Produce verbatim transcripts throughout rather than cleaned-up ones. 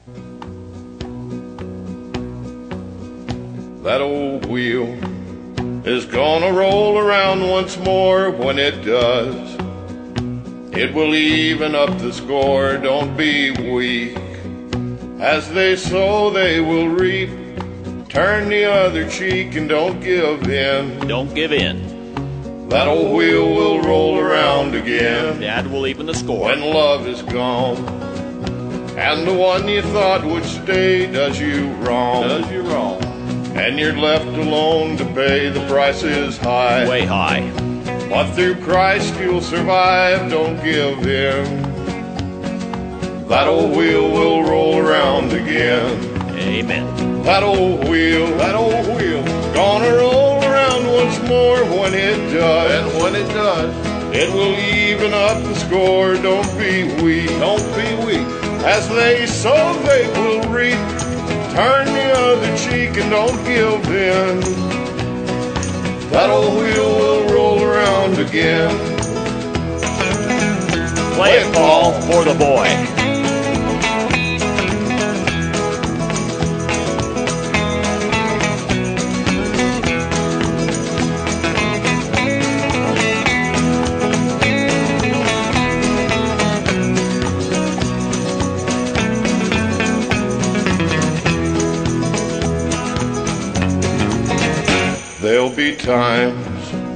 That old wheel is gonna roll around once more. When it does, it will even up the score. Don't be weak. As they sow, they will reap. Turn the other cheek and don't give in. Don't give in. That old wheel will roll around again. Dad will even the score. When love is gone, and the one you thought would stay does you wrong. Does you wrong. And you're left alone to pay. The price is high. Way high. But through Christ you'll survive. Don't give in. That old wheel will roll around again. Amen. That old wheel, that old wheel, gonna roll around once more. When it does, and when it does, it will even up the score. Don't be weak, don't be weak. As they sow, they will reap. Turn the other cheek and don't give in. That old wheel will roll around again. Play it, Paul, for the boy. There'll be times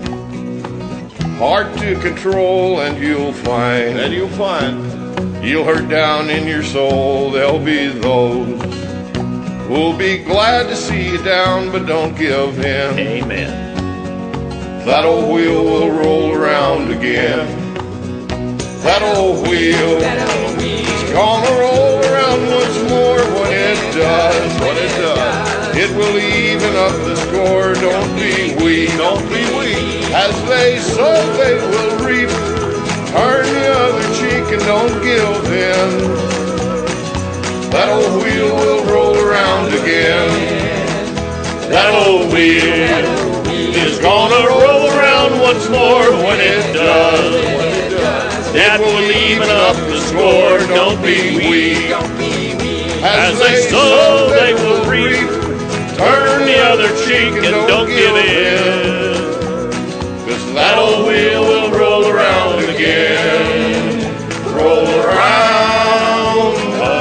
hard to control, and you'll find, and you'll find, you'll hurt down in your soul. There'll be those who'll be glad to see you down, but don't give in. Amen. That old wheel will roll around again. That old wheel is gonna roll around once more. When it does, when it does, it will even up the score. Don't be weak, don't be weak. As they sow, they will reap. Turn the other cheek and don't give in. That old wheel will roll around again. That old wheel is gonna roll around once more. When it does, it will even up the score. Don't be weak. As they sow, they will reap. Turn the other cheek and don't give in. 'Cause that old wheel will roll around again. Roll around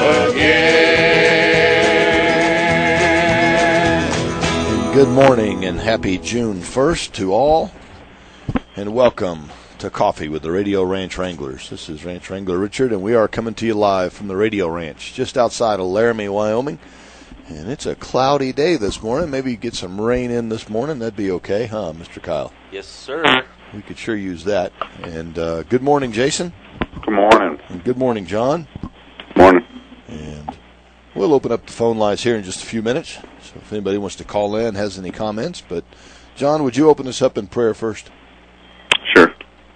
again. Good morning and happy June first to all, and welcome to Coffee with the Radio Ranch Wranglers. This is Ranch Wrangler Richard, and we are coming to you live from the Radio Ranch just outside of Laramie, Wyoming. And it's a cloudy day this morning. Maybe you get some rain in this morning. That'd be okay, huh, Mister Kyle? Yes, sir. We could sure use that. And uh, good morning, Jason. Good morning. And good morning, John. Morning. And we'll open up the phone lines here in just a few minutes. So if anybody wants to call in, has any comments. But, John, would you open us up in prayer first? Sure.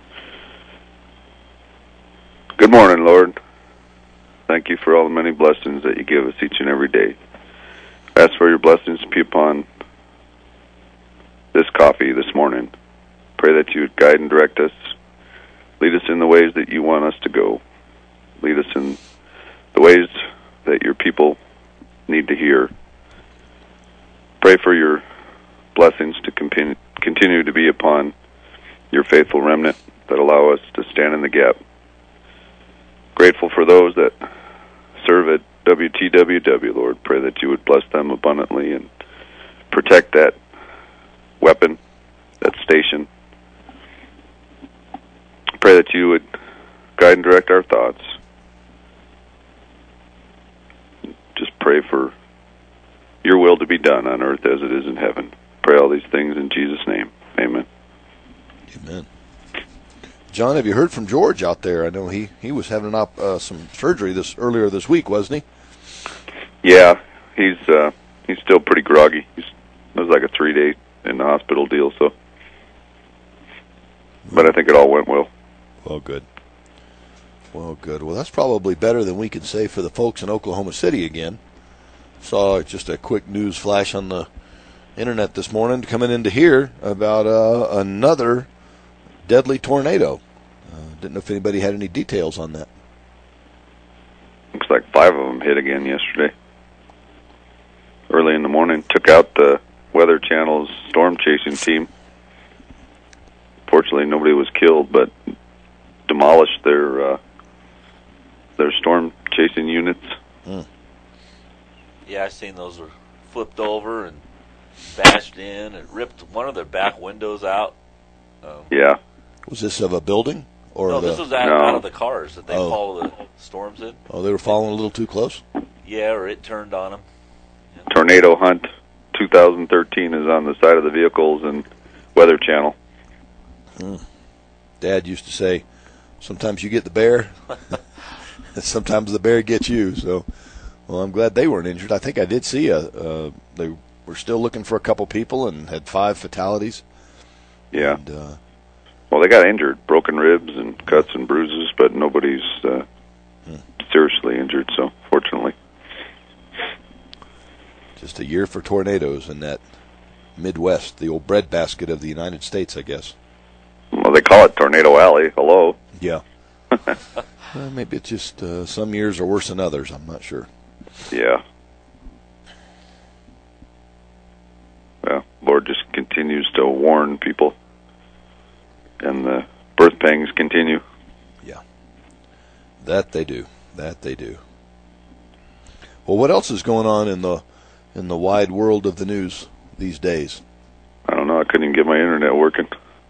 Good morning, Lord. Thank you for all the many blessings that you give us each and every day. Ask for your blessings to be upon this coffee this morning. Pray that you would guide and direct us. Lead us in the ways that you want us to go. Lead us in the ways that your people need to hear. Pray for your blessings to continue to be upon your faithful remnant that allow us to stand in the gap. Grateful for those that serve at W T W W, Lord. Pray that you would bless them abundantly and protect that weapon, that station. Pray that you would guide and direct our thoughts. Just pray for your will to be done on earth as it is in heaven. Pray all these things in Jesus' name. Amen. Amen. John, have you heard from George out there? I know he, he was having op, uh, some surgery this earlier this week, wasn't he? Yeah, he's uh, he's still pretty groggy. He's, it was like a three-day in the hospital deal, so. But I think it all went well. Well, good. Well, good. Well, that's probably better than we can say for the folks in Oklahoma City again. Saw just a quick news flash on the internet this morning coming into here about uh, another deadly tornado. Uh, didn't know if anybody had any details on that. looks like five of them hit again yesterday. Early in the morning, took out the Weather Channel's storm chasing team. Fortunately, nobody was killed, but demolished their uh, their storm chasing units. Mm. Yeah, I seen those were flipped over and bashed in and ripped one of their back windows out. Um, Yeah. Was this of a building? Or no, the, this was out, No. out of the cars that they Oh. follow the storms in. Oh, they were following a little too close? Yeah, or it turned on them. Tornado Hunt two thousand thirteen is on the side of the vehicles and Weather Channel. Mm. Dad used to say, sometimes you get the bear, and sometimes the bear gets you. So, well, I'm glad they weren't injured. I think I did see a. Uh, they were still looking for a couple people and had five fatalities. Yeah. And, uh, Well, they got injured, broken ribs and cuts and bruises, but nobody's uh, Hmm. seriously injured, so fortunately. just a year for tornadoes in that Midwest, the old breadbasket of the United States, I guess. Well, they call it Tornado Alley. Hello. Yeah. Well, maybe it's just uh, some years are worse than others. I'm not sure. Yeah. Well, Lord just continues to warn people, and the birth pangs continue. Yeah. That they do. That they do. Well, what else is going on in the in the wide world of the news these days? I don't know. I couldn't even get my internet working.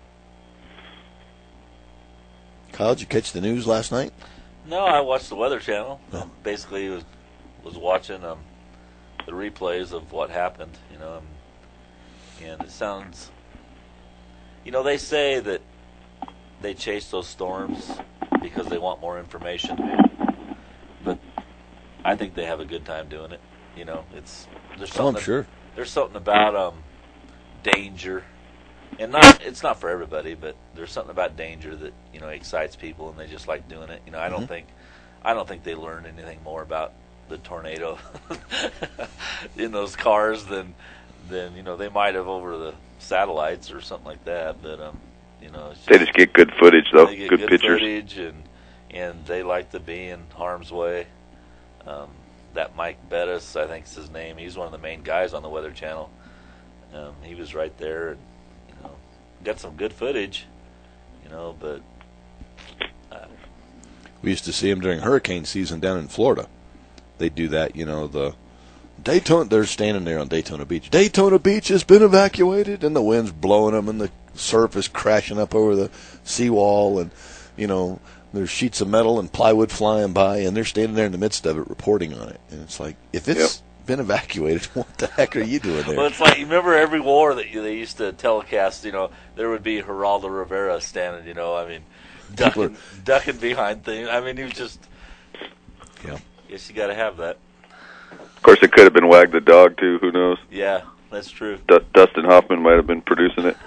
Kyle, did you catch the news last night? No, I watched the Weather Channel. Oh. Basically, was was watching um, the replays of what happened. You know, um, and it sounds. You know, they say that they chase those storms because they want more information, but I think they have a good time doing it. You know, it's there's Oh, I'm something. sure. There's something about um, danger, and not it's not for everybody, but there's something about danger that you know excites people, and they just like doing it. You know, I don't Mhm. think, I don't think they learned anything more about the tornado in those cars than than you know they might have over the satellites or something like that. But um, you know, it's just, They just get good footage, though. they get Good, good pictures. footage, and and they like to be in harm's way. Um, that Mike Bettis, I think is his name. He's one of the main guys on the Weather Channel. Um, he was right there, and you know, got some good footage. You know, but uh, We used to see them during hurricane season down in Florida. They'd do that, you know, the Daytona, they're standing there on Daytona Beach. Daytona Beach has been evacuated, and the wind's blowing them, and the surf is crashing up over the seawall, and, you know, there's sheets of metal and plywood flying by, and they're standing there in the midst of it reporting on it. And it's like, if it's Yep. been evacuated, what the heck are you doing there? well, it's like you remember every war that you, they used to telecast. You know, there would be Geraldo Rivera standing. You know, I mean, People ducking, ducking behind things. I mean, he was just. Yeah. Guess you got to have that. Of course, it could have been Wag the Dog, too. Who knows? Yeah, that's true. Du- Dustin Hoffman might have been producing it.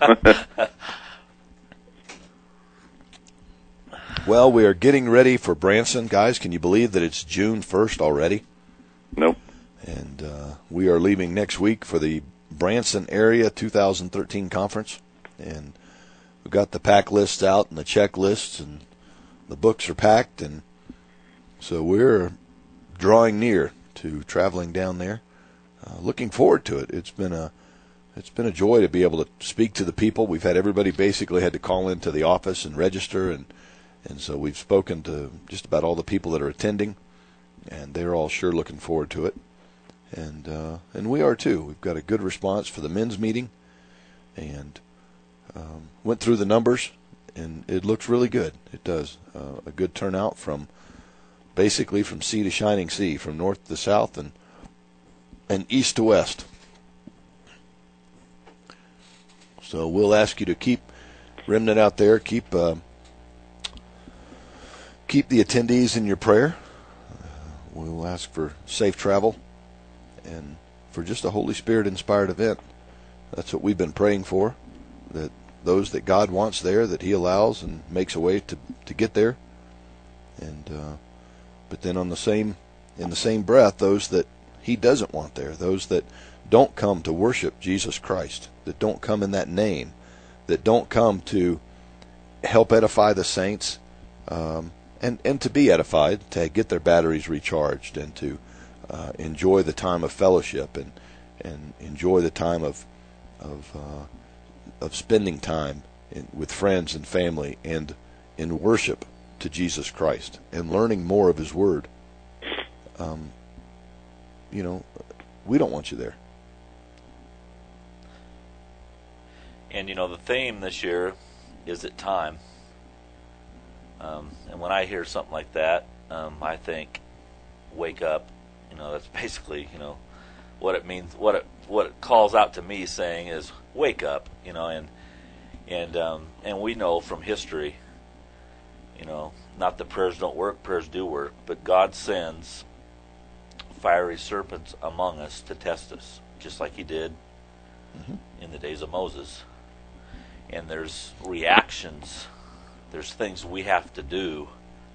Well, we are getting ready for Branson. Guys, can you believe that it's June first already? Nope. And uh, we are leaving next week for the Branson Area two thousand thirteen conference. And we've got the pack lists out and the checklists, and the books are packed. And so we're drawing near to traveling down there. Uh, looking forward to it. It's been a it's been a joy to be able to speak to the people. We've had everybody basically had to call into the office and register, and and so we've spoken to just about all the people that are attending, and they're all sure looking forward to it. And uh, and we are too. We've got a good response for the men's meeting, and um, went through the numbers, and it looks really good. It does. Uh, a good turnout from basically from sea to shining sea, from north to south, and and east to west. So we'll ask you to keep Remnant out there, keep uh, keep the attendees in your prayer. Uh, we'll ask for safe travel and for just a Holy Spirit-inspired event. That's what we've been praying for, that those that God wants there, that He allows and makes a way to, to get there. And uh, but then on the same in the same breath, those that He doesn't want there, those that don't come to worship Jesus Christ, that don't come in that name, that don't come to help edify the saints, um, and, and to be edified, to get their batteries recharged, and to uh, enjoy the time of fellowship and and enjoy the time of of uh, of spending time in, with friends and family and in worship to Jesus Christ and learning more of His Word. Um, you know, we don't want you there. And, you know, the theme this year is it time. Um, and when I hear something like that, um, I think, wake up. You know, that's basically, you know, what it means, what it what it calls out to me saying is, wake up, you know, and and um, and we know from history, you know, not that prayers don't work, prayers do work, but God sends fiery serpents among us to test us, just like He did mm-hmm. in the days of Moses. And there's reactions, there's things we have to do,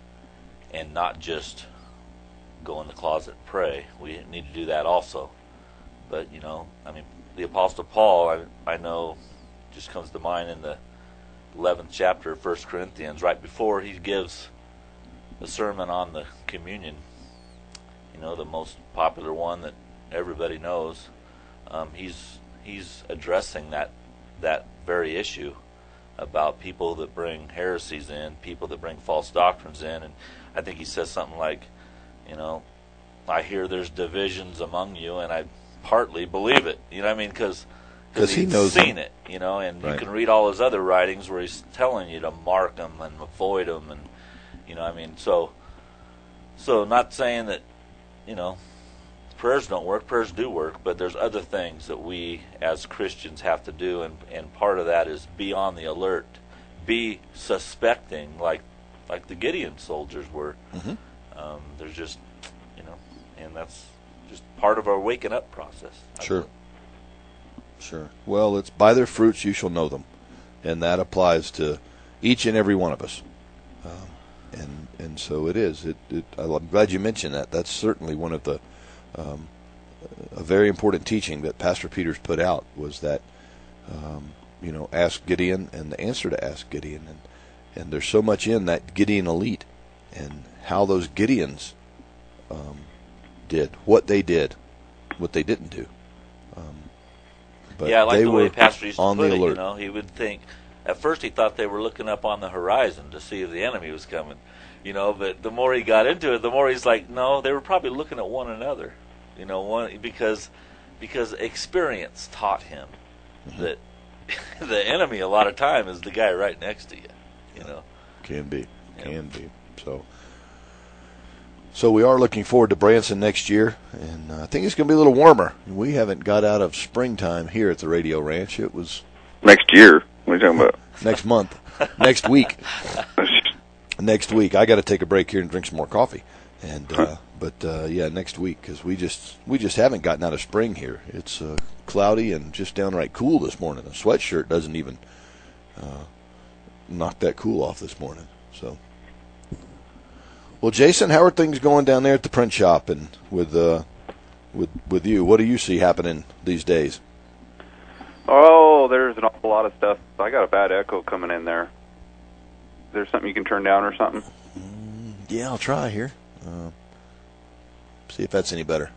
and not just go in the closet and pray. We need to do that also. But, you know, I mean, the Apostle Paul, I, I know, just comes to mind in the eleventh chapter of First Corinthians, right before he gives the sermon on the communion, you know, the most popular one that everybody knows. Um, he's he's addressing that that very issue about people that bring heresies in, people that bring false doctrines in, and I think he says something like, you know, I hear there's divisions among you, and I partly believe it. You know what I mean? Because he knows seen them. it, you know, and Right. you can read all his other writings where he's telling you to mark them and avoid them, and, you know, I mean, so, so not saying that, you know, prayers don't work, prayers do work, but there's other things that we as Christians have to do, and, and part of that is be on the alert, be suspecting, like like the Gideon soldiers were. Mm-hmm. Um, there's just, you know, and that's just part of our waking up process. I Sure. think. Sure. Well, it's by their fruits you shall know them, and that applies to each and every one of us. Um, and and so it is. It, it I'm glad you mentioned that. That's certainly one of the um, a very important teaching that Pastor Peters put out was that um, you know, ask Gideon and the answer to ask Gideon, and and there's so much in that Gideon elite and how those Gideons um, did what they did, what they didn't do. Um, But yeah, I like they the were way Pastor used to on put the it. alert. You know, he would think at first he thought they were looking up on the horizon to see if the enemy was coming. You know, but the more he got into it, the more he's like, no, they were probably looking at one another. You know, one because because experience taught him mm-hmm. that the enemy a lot of time is the guy right next to you. You know, can be, yeah. can be. So. So we are looking forward to Branson next year, and uh, I think it's going to be a little warmer. We haven't got out of springtime here at the Radio Ranch. It was Next year? What are you talking about? next month, next week, next week. I got to take a break here and drink some more coffee, and uh, but uh, yeah, next week because we just we just haven't gotten out of spring here. It's uh, cloudy and just downright cool this morning. A sweatshirt doesn't even uh, knock that cool off this morning. So. Well, Jason, how are things going down there at the print shop and with uh, with with you? What do you see happening these days? Oh, there's an awful lot of stuff. I got a bad echo coming in there. Is there something you can turn down or something? Mm, yeah, I'll try here. Uh, see if that's any better.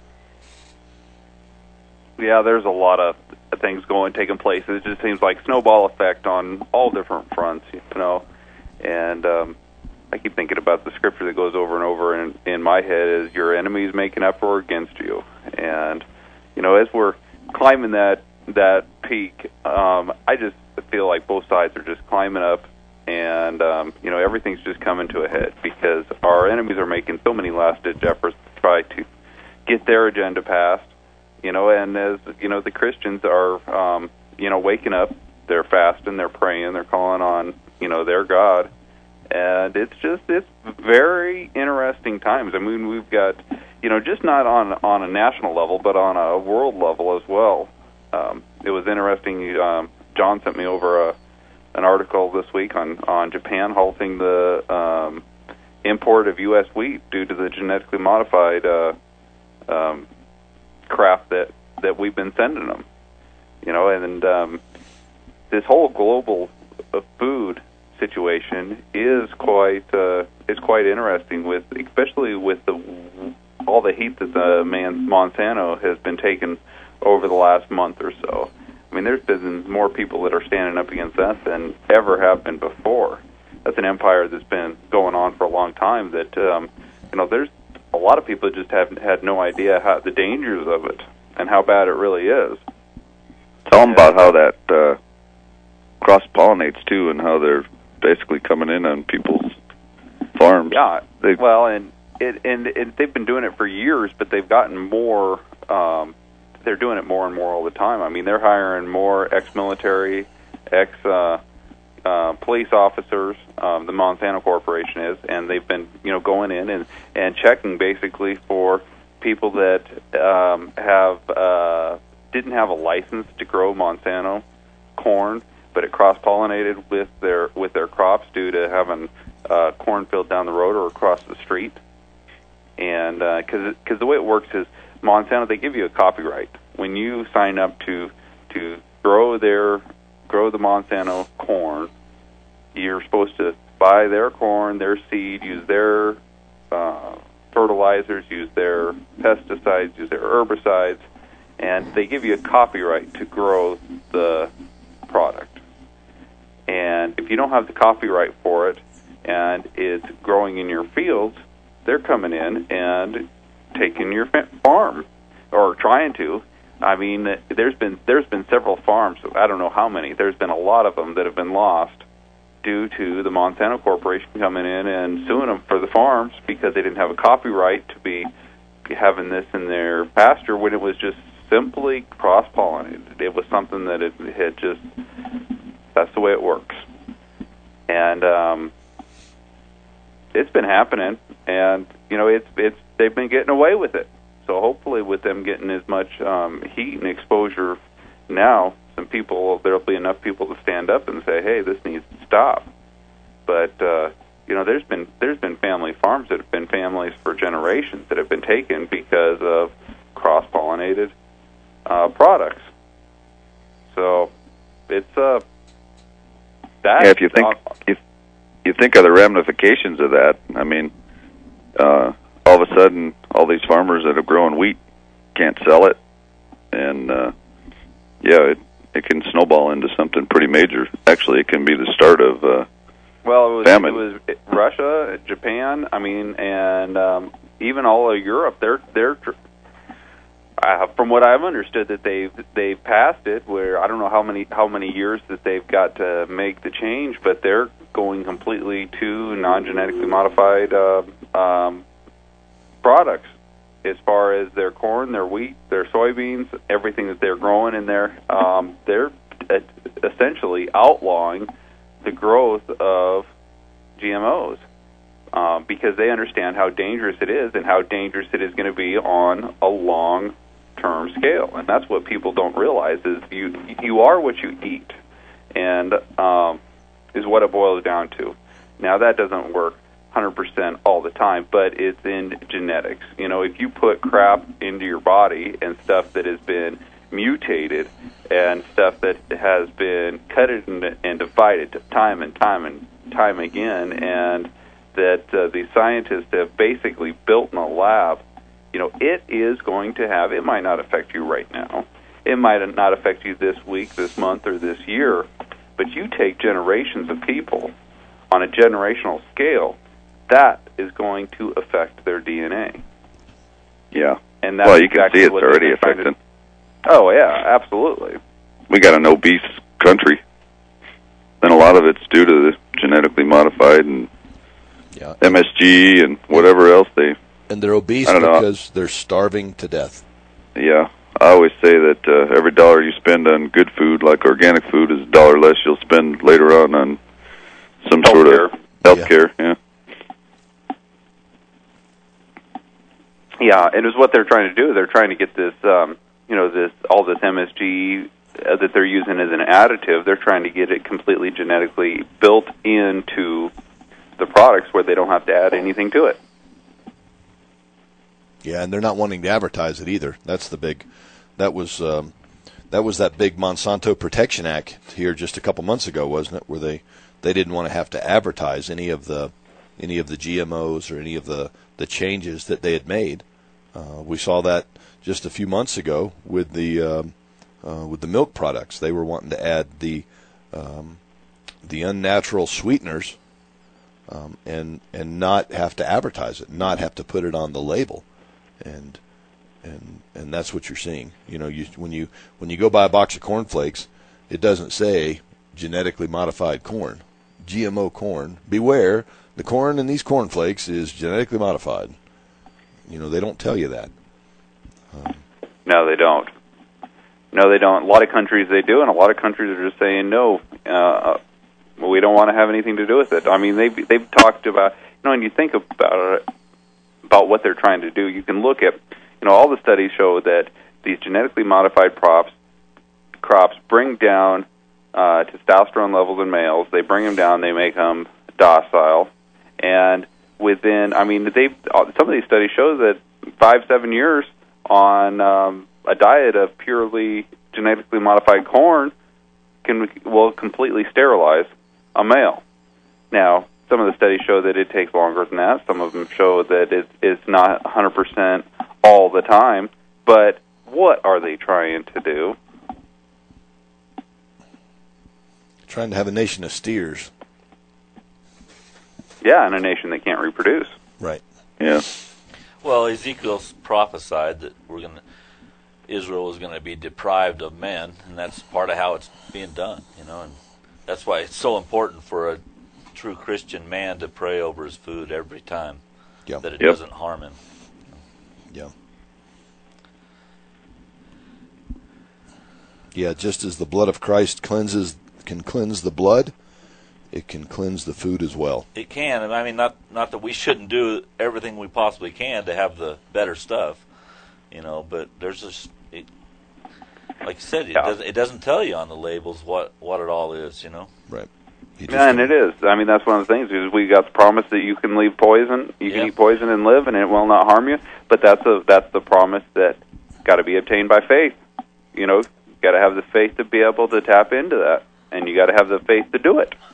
Yeah, there's a lot of things going, taking place. It just seems like snowball effect on all different fronts, you know, and um, I keep thinking about the scripture that goes over and over in, in my head is your enemies make an uproar against you. And, you know, as we're climbing that that peak, um, I just feel like both sides are just climbing up, and, um, you know, everything's just coming to a head because our enemies are making so many last-ditch efforts to try to get their agenda passed, you know, and as, you know, the Christians are, um, you know, waking up, they're fasting, they're praying, they're calling on, you know, their God. And it's just, it's very interesting times. I mean, we've got, you know, just not on on a national level, but on a world level as well. Um, it was interesting. Um, John sent me over a, an article this week on, on Japan halting the um, import of U S wheat due to the genetically modified uh, um, crap that, that we've been sending them. You know, and um, this whole global uh, food situation is quite uh, is quite interesting, with especially with the all the heat that the man Monsanto has been taking over the last month or so. I mean, there's been more people that are standing up against that than ever have been before. That's an empire that's been going on for a long time. That um, you know, there's a lot of people that just have had no idea how the dangers of it and how bad it really is. Tell them about how that uh, cross-pollinates, too, and how they're basically coming in on people's farms. Yeah, they, well, and, it, and and they've been doing it for years, but they've gotten more, um, they're doing it more and more all the time. I mean, they're hiring more ex-military, ex- uh, uh, police officers, um, the Monsanto Corporation is, and they've been, you know, going in and, and checking basically for people that um, have uh, didn't have a license to grow Monsanto corn, but it cross-pollinated with their with their crops due to having uh, cornfield down the road or across the street. And because uh, because the way it works is Monsanto, they give you a copyright when you sign up to to grow their grow the Monsanto corn. You're supposed to buy their corn, their seed, use their uh, fertilizers, use their pesticides, use their herbicides, and they give you a copyright to grow the product. And if you don't have the copyright for it and it's growing in your fields, they're coming in and taking your farm, or trying to. I mean, there's been there's been several farms, I don't know how many, there's been a lot of them that have been lost due to the Monsanto Corporation coming in and suing them for the farms because they didn't have a copyright to be having this in their pasture when it was just simply cross-pollinated. It was something that it had just, that's the way it works. And um, it's been happening, and, you know, it's it's they've been getting away with it. So hopefully with them getting as much um, heat and exposure now, some people, there'll be enough people to stand up and say, hey, this needs to stop. But, uh, you know, there's been there's been family farms that have been families for generations that have been taken because of cross-pollinated uh, products. So it's uh, that. Yeah, if you think if you think of the ramifications of that, I mean, uh, all of a sudden, all these farmers that have grown wheat can't sell it, and uh, yeah, it, it can snowball into something pretty major. Actually, it can be the start of uh, well, it was famine. It was Russia, Japan. I mean, and um, even all of Europe. They're they're uh, from what I've understood that they've they've passed it. Where I don't know how many how many years that they've got to make the change, but they're going completely to non-genetically modified uh, um, products. As far as their corn, their wheat, their soybeans, everything that they're growing in there, um, they're essentially outlawing the growth of G M Os um, because they understand how dangerous it is and how dangerous it is going to be on a long-term scale. And that's what people don't realize is you you are what you eat, and um, is what it boils down to. Now, that doesn't work one hundred percent all the time, but it's in genetics. You know, if you put crap into your body and stuff that has been mutated and stuff that has been cut and, and divided time and time and time again, and that uh, the scientists have basically built in a lab, you know, it is going to have, it might not affect you right now. It might not affect you this week, this month, or this year, but you take generations of people on a generational scale, that is going to affect their D N A. Yeah. And that's well, you can exactly see it's what already they're trying affecting. to- Oh, yeah, absolutely. We got an obese country, and a lot of it's due to the genetically modified and Yeah. M S G and whatever else they. And they're obese I don't know. because they're starving to death. Yeah, I always say that uh, every dollar you spend on good food, like organic food, is a dollar less you'll spend later on on some sort of health care. Yeah. Yeah, and it's what they're trying to do. They're trying to get this, um, you know, this all this M S G uh, that they're using as an additive. They're trying to get it completely genetically built into the products where they don't have to add anything to it. Yeah, and they're not wanting to advertise it either. That's the big. That was um, that was that big Monsanto Protection Act here just a couple months ago, wasn't it? Where they they didn't want to have to advertise any of the any of the G M Os or any of the, the changes that they had made. Uh, we saw that just a few months ago with the um, uh, with the milk products. They were wanting to add the um, the unnatural sweeteners um, and and not have to advertise it, not have to put it on the label, and and and that's what you're seeing. You know, you when you when you go buy a box of cornflakes, it doesn't say genetically modified corn, G M O corn. Beware, the corn in these cornflakes is genetically modified. You know, they don't tell you that. Um, no, they don't. No, they don't. A lot of countries they do, and a lot of countries are just saying no. Uh, we don't want to have anything to do with it. I mean, they've they've talked about, you know, and you think about it, about what they're trying to do. You can look at, you know, all the studies show that these genetically modified crops crops bring down uh, testosterone levels in males. They bring them down. They make them docile, and within, I mean, they some of these studies show that five seven years on um, a diet of purely genetically modified corn can will completely sterilize a male. Now, some of the studies show that it takes longer than that. Some of them show that it, it's not one hundred percent all the time. But what are they trying to do? Trying to have a nation of steers. Yeah, in a nation that can't reproduce. Right. Yeah. Well, Ezekiel's prophesied that we're going to, Israel is going to be deprived of men, and that's part of how it's being done, you know, and that's why it's so important for a true Christian man to pray over his food every time, yeah. that it Yep. doesn't harm him. Yeah. Yeah, just as the blood of Christ cleanses can cleanse the blood, it can cleanse the food as well. It can, and I mean, not not that we shouldn't do everything we possibly can to have the better stuff, you know, but there's just, it, like you said, it, Yeah. doesn't, it doesn't tell you on the labels what, what it all is, you know. Right. You just Yeah, and don't- it is. I mean, that's one of the things, is we got the promise that you can leave poison, you Yeah. can eat poison and live, and it will not harm you. But that's a that's the promise that got to be obtained by faith. You know, got to have the faith to be able to tap into that, and you got to have the faith to do it.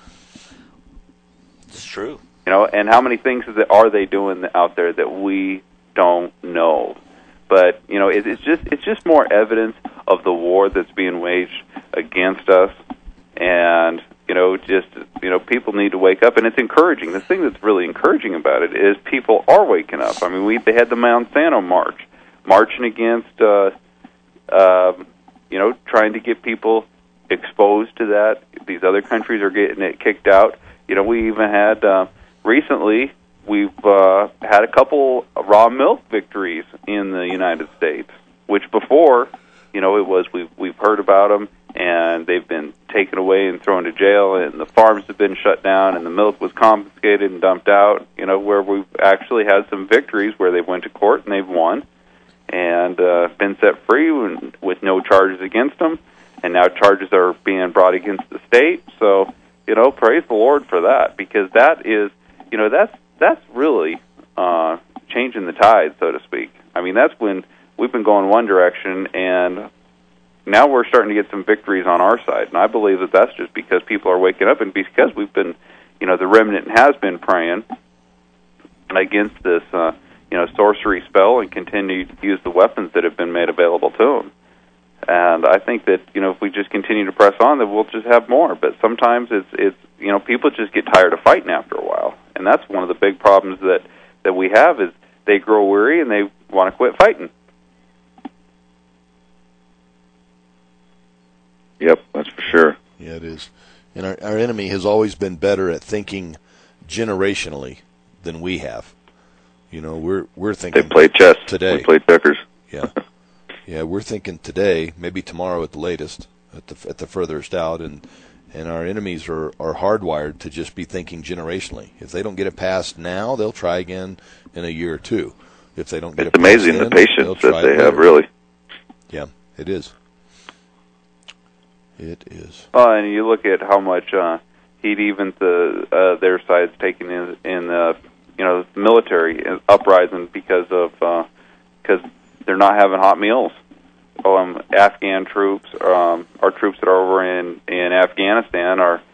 It's true. You know, and how many things is it, are they doing out there that we don't know? But you know, it, it's just it's just more evidence of the war that's being waged against us, and you know, just you know, people need to wake up, and it's encouraging. The thing that's really encouraging about it is people are waking up. I mean, we they had the Monsanto March, marching against, uh, uh, you know, trying to get people exposed to that. These other countries are getting it kicked out. You know, we even had uh, recently we've uh, had a couple raw milk victories in the United States, which before, you know, it was we've we've heard about them, and they've been taken away and thrown to jail, and the farms have been shut down, and the milk was confiscated and dumped out. You know, where we've actually had some victories where they went to court and they've won, and uh, been set free with no charges against them, and now charges are being brought against the state. So, you know, praise the Lord for that, because that is, you know, that's that's really uh, changing the tide, so to speak. I mean, that's when we've been going one direction, and now we're starting to get some victories on our side. And I believe that that's just because people are waking up, and because we've been, you know, the remnant has been praying against this, uh, you know, sorcery spell, and continue to use the weapons that have been made available to them. And I think that, you know, if we just continue to press on, then we'll just have more. But sometimes it's, it's you know, people just get tired of fighting after a while. And that's one of the big problems that, that we have, is they grow weary and they want to quit fighting. Yep, that's for sure. Yeah, it is. And our, our enemy has always been better at thinking generationally than we have. You know, we're we're They thinking play chess. today. We play checkers. Yeah, yeah, we're thinking today, maybe tomorrow at the latest, at the at the furthest out, and and our enemies are, are hardwired to just be thinking generationally. If they don't get it past now, they'll try again in a year or two. If they don't get It's it past amazing then, the they'll patience try that they later. have, really. Yeah, it is. It is. Uh, and you look at how much uh, heat even the uh, their side's taking in in the you know military uprising because of because uh, they're not having hot meals. Um, Afghan troops, um, our troops that are over in in Afghanistan are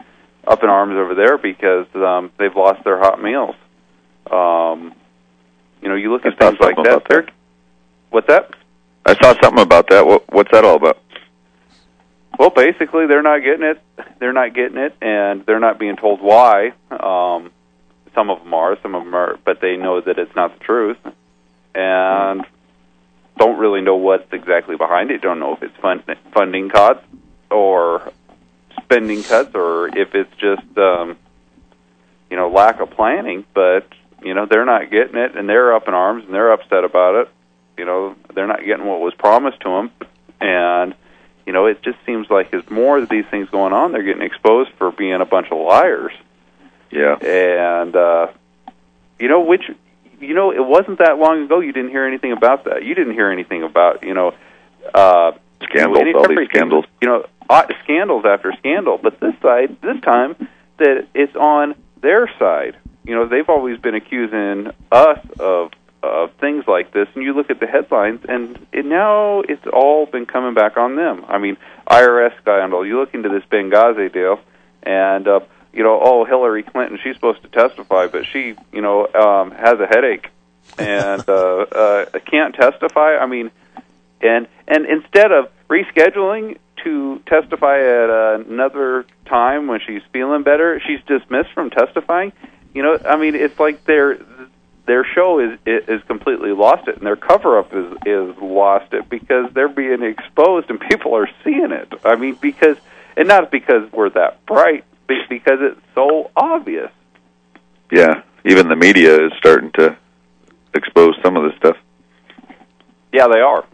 up in arms over there because um, they've lost their hot meals. Um, you know, you look I at saw things like something that. about that. They're, what's that? I saw something about that. What, what's that all about? Well, basically, they're not getting it. They're not getting it, and they're not being told why. Um, some of them are, some of them are, but they know that it's not the truth, and don't really know what's exactly behind it. Don't know if it's fund, funding cuts or spending cuts, or if it's just um, you know lack of planning. But you know they're not getting it, and they're up in arms, and they're upset about it. You know they're not getting what was promised to them, and you know, it just seems like as more of these things going on, they're getting exposed for being a bunch of liars. Yeah. And, uh, you know, which, you know, it wasn't that long ago you didn't hear anything about that. You didn't hear anything about, you know, uh, Scandals, you know, all these scandals. You know, uh, scandals after scandal. But this side, this time, that it's on their side. You know, they've always been accusing us of of things like this, and you look at the headlines, and it, now it's all been coming back on them. I mean, I R S scandal. You look into this Benghazi deal, and uh, you know, oh, Hillary Clinton, she's supposed to testify, but she, you know, um, has a headache and uh, uh, can't testify. I mean, and and instead of rescheduling to testify at another time when she's feeling better, she's dismissed from testifying. You know, I mean, it's like they're. Their show is is completely lost it, and their cover-up is is lost it because they're being exposed and people are seeing it. I mean, because, and not because we're that bright, but because it's so obvious. Yeah, even the media is starting to expose some of this stuff. Yeah, they are.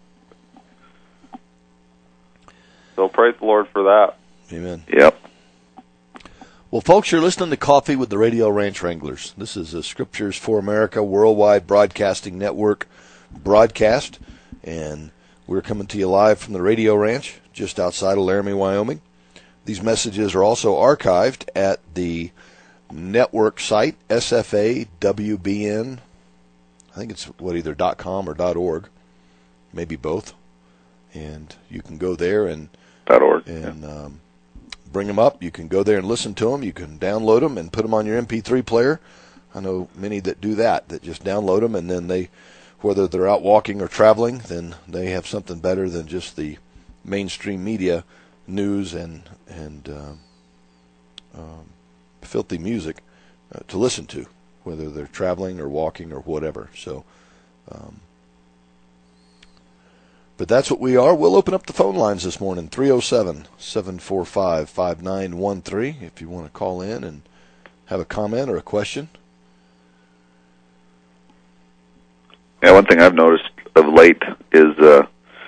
So praise the Lord for that. Amen. Yep. Well, folks, you're listening to Coffee with the Radio Ranch Wranglers. This is a Scriptures for America Worldwide Broadcasting Network broadcast, and we're coming to you live from the Radio Ranch just outside of Laramie, Wyoming. These messages are also archived at the network site, S F A W B N. I think it's what either .com or .org, maybe both. And you can go there and .org. and um, bring them up. You can go there and listen to them. You can download them and put them on your M P three player. I know many that do that, that just download them, and then they, whether they're out walking or traveling, then they have something better than just the mainstream media news and and um, um, filthy music uh, to listen to, whether they're traveling or walking or whatever. So, um, but that's what we are. We'll open up the phone lines this morning, three oh seven, seven four five, five nine one three, if you want to call in and have a comment or a question. Yeah, one thing I've noticed of late is uh,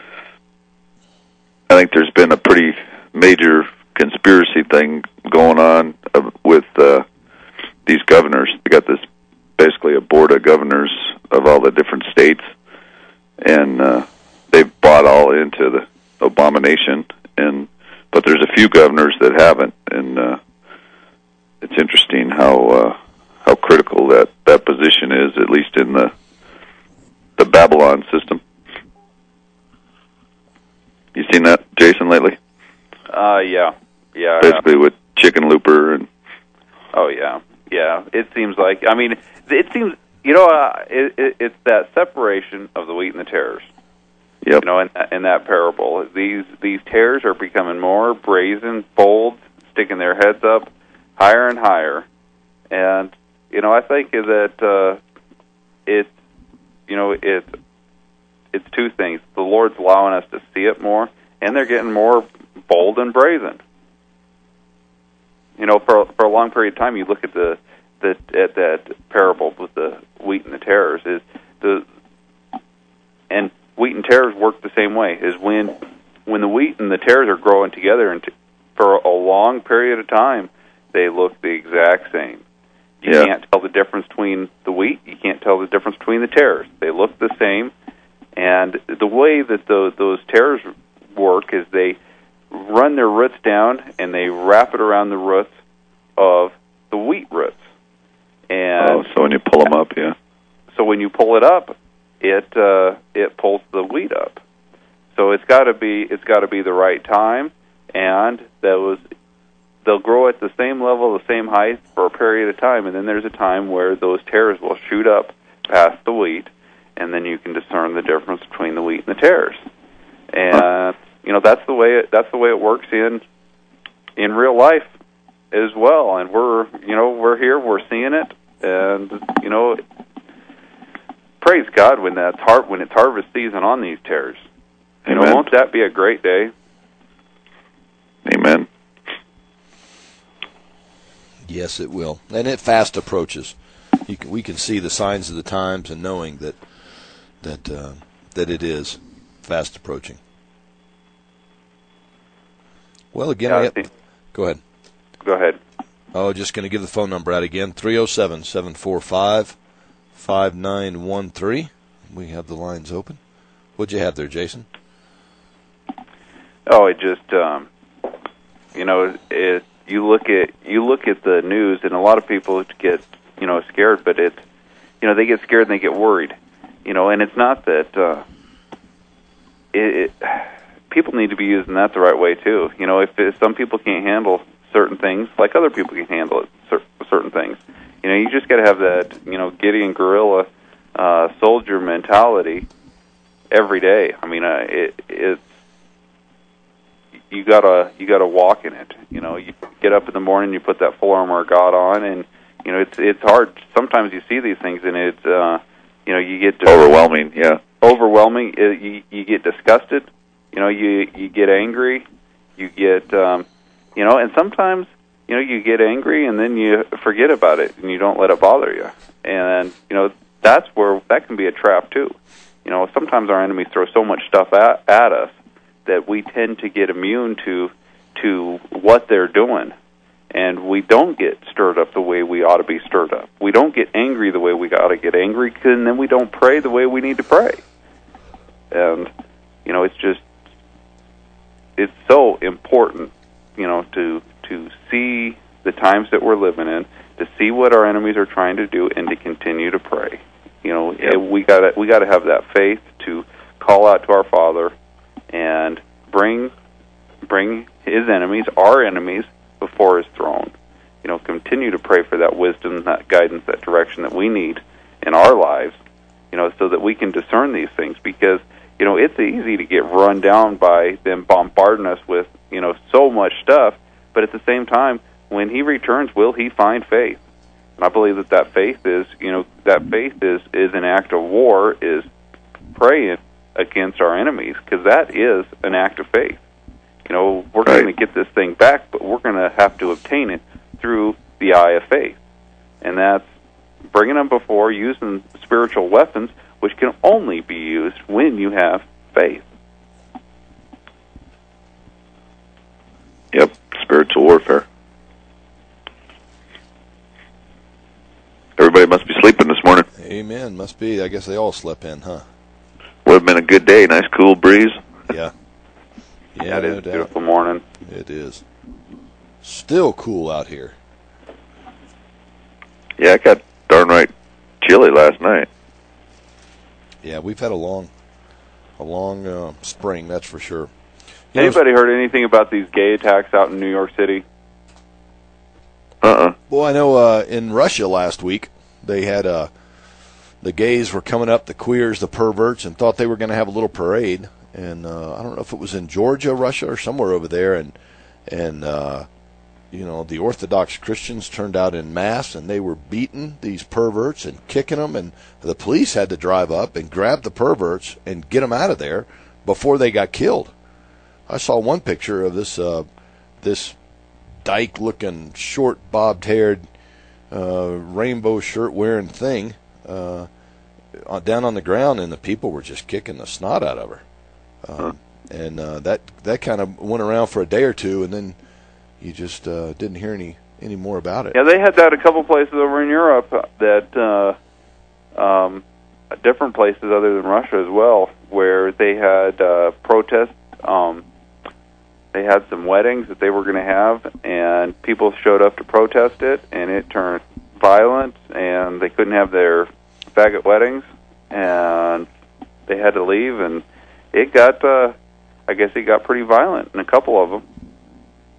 I think there's been a pretty major conspiracy thing going on uh, with uh, these governors. They got this basically a board of governors of all the different states, and uh, they've bought all into the abomination. And but there's a few governors that haven't, and uh, it's interesting how uh, how critical that, that position is, at least in the the Babylon system. You seen that, Jason, lately? Uh, yeah, yeah. Basically with Chicken Looper and. Oh yeah, yeah. It seems like. I mean, it seems. You know, uh, it, it, it's that separation of the wheat and the tares. Yep. You know, in, in that parable, these these tares are becoming more brazen, bold, sticking their heads up higher and higher, and you know, I think that uh, it's you know it it's two things. The Lord's allowing us to see it more, and they're getting more bold and brazen. You know, for for a long period of time, you look at the, the at that parable with the wheat and the tares is the and wheat and tares work the same way. Is when when the wheat and the tares are growing together, and t- for a long period of time, they look the exact same. You yeah. can't tell the difference between the wheat. You can't tell the difference between the tares. They look the same, and the way that those those tares work is they run their roots down and they wrap it around the roots of the wheat roots. And oh, so when you pull them up, yeah. So when you pull it up, it uh, it pulls the wheat up. So it's got to be it's got to be the right time, and those they'll grow at the same level, the same height for a period of time, and then there's a time where those tares will shoot up past the wheat, and then you can discern the difference between the wheat and the tares. And you know that's the way it, that's the way it works in in real life as well. And we're you know we're here, we're seeing it, and you know, praise God when that's har- when it's harvest season on these tares. You know, won't that be a great day? Amen. Yes, it will, and it fast approaches. You can, we can see the signs of the times, and knowing that that uh, that it is fast approaching. Well, again, Yeah, we have, go ahead. Go ahead. Oh, just going to give the phone number out again: three oh seven, seven four five, five nine one three. We have the lines open. What'd you have there, Jason? Oh, it just um, you know it. You look at you look at the news, and a lot of people get you know scared, but it's you know they get scared and they get worried, you know, and it's not that uh, it, it. People need to be using that the right way too. You know, if, if some people can't handle certain things, like other people can handle it, cer- certain things. You know, you just got to have that you know Gideon guerrilla uh, soldier mentality every day. I mean, uh, it, it's. You gotta you gotta walk in it. You know, you get up in the morning, you put that full armor of God on, and you know it's it's hard. Sometimes you see these things, and it's uh, you know you get overwhelming. Yeah, overwhelming. It, you you get disgusted. You know, you you get angry. You get um, you know, and sometimes you know you get angry, and then you forget about it, and you don't let it bother you. And you know that's where that can be a trap too. You know, sometimes our enemies throw so much stuff at, at us that we tend to get immune to to what they're doing, and we don't get stirred up the way we ought to be stirred up. We don't get angry the way we ought to get angry, and then we don't pray the way we need to pray. And you know, it's just it's so important, you know, to to see the times that we're living in, to see what our enemies are trying to do, and to continue to pray. You know, yep. we got we got to have that faith to call out to our Father and bring bring his enemies, our enemies, before his throne. You know, continue to pray for that wisdom, that guidance, that direction that we need in our lives, you know, so that we can discern these things. Because, you know, it's easy to get run down by them bombarding us with, you know, so much stuff, but at the same time, when he returns, will he find faith? And I believe that that faith is, you know, that faith is, is an act of war, is praying against our enemies, because that is an act of faith. You know, we're right. going to get this thing back, but we're going to have to obtain it through the eye of faith. And that's bringing them before, using spiritual weapons, which can only be used when you have faith. Yep, spiritual warfare. Everybody must be sleeping this morning. Amen. Must be. I guess they all slept in, huh? Would have been a good day. Nice cool breeze. Yeah. Yeah, it is a beautiful morning. It is. Still cool out here. Yeah, it got darn right chilly last night. Yeah, we've had a long, a long uh, spring, that's for sure. You Anybody know, heard anything about these gay attacks out in New York City? Uh-uh. Well, I know uh, in Russia last week, they had uh, the gays were coming up, the queers, the perverts, and thought they were going to have a little parade. And uh, I don't know if it was in Georgia, Russia, or somewhere over there. And, and uh, you know, the Orthodox Christians turned out en masse, and they were beating these perverts and kicking them. And the police had to drive up and grab the perverts and get them out of there before they got killed. I saw one picture of this uh, this dyke-looking, short, bobbed-haired, uh, rainbow shirt-wearing thing uh, down on the ground, and the people were just kicking the snot out of her. Um, huh. And uh, that that kind of went around for a day or two, and then you just uh, didn't hear any, any more about it. Yeah, they had that a couple places over in Europe, that uh, um, different places other than Russia as well, where they had uh, protests. Um, they had some weddings that they were going to have, and people showed up to protest it, and it turned violent, and they couldn't have their faggot weddings, and they had to leave, and it got, uh, I guess it got pretty violent in a couple of them.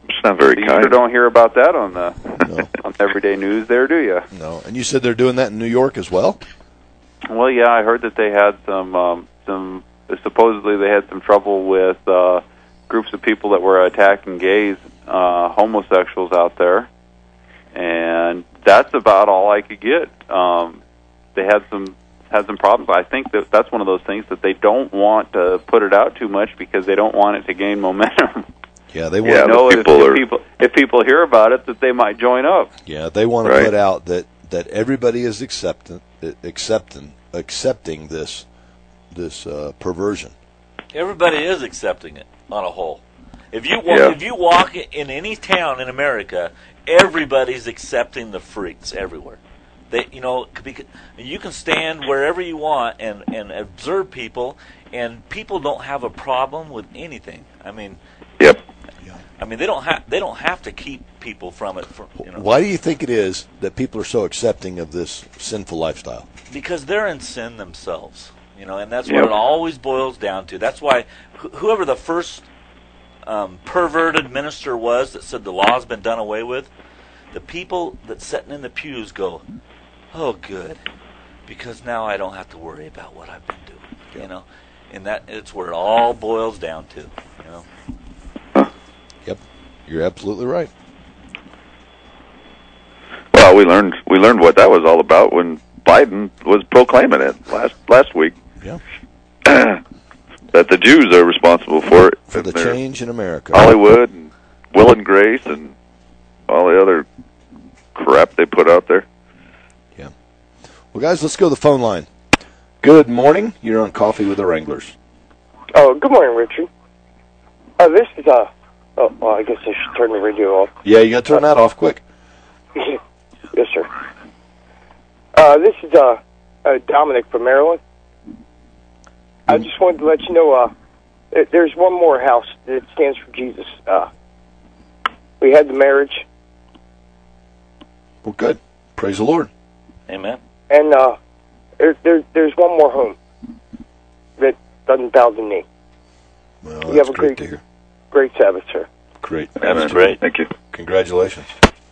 It's not very You kind. sure don't hear about that on the No. on everyday news there, do you? No. And you said they're doing that in New York as well? Well, yeah, I heard that they had some um, some supposedly they had some trouble with uh, groups of people that were attacking gays, uh, homosexuals out there, and that's about all I could get. Um, they had some had some problems. I think that that's one of those things that they don't want to put it out too much because they don't want it to gain momentum. Yeah, they want Yeah, You know, but if, people if are- people if people hear about it, that they might join up. Yeah, they want to Right. put out that, that everybody is accepting accepting accepting this this uh, perversion. Everybody is accepting it on a whole. If you walk, Yeah. if you walk in any town in America, everybody's accepting the freaks everywhere. They, you know, because you can stand wherever you want and, and observe people, and people don't have a problem with anything. I mean, Yep. I mean they don't have they don't have to keep people from it. For, you know, Why do you think it is that people are so accepting of this sinful lifestyle? because they're in sin themselves, you know, and that's Yep. what it always boils down to. That's why wh- whoever the first um, perverted minister was that said the law's been done away with, the people that sitting in the pews go, "Oh, good, because now I don't have to worry about what I've been doing," you know, and that it's where it all boils down to, you know. Yep, you're absolutely right. Well, we learned we learned what that was all about when Biden was proclaiming it last last week. Yeah, That the Jews are responsible for it. for the and they're change in America. Hollywood and Will and Grace and all the other crap they put out there. Yeah. Well, guys, let's go to the phone line. Good morning. You're on Coffee with the Wranglers. Oh, good morning, Richard. Uh, this is, uh, oh, well, I guess I should turn the radio off. Yeah, you got to turn that off quick. Yes, sir. Uh, this is, uh, uh, Dominic from Maryland. I just wanted to let you know, uh, there- there's one more house that stands for Jesus. Uh, we had the marriage, Well, good. Praise the Lord. Amen. and, uh, there, there, there's one more home that doesn't bow the knee. Well, You that's have a great great- to hear. Great Sabbath, sir. Great. That's great. Thank you. Congratulations.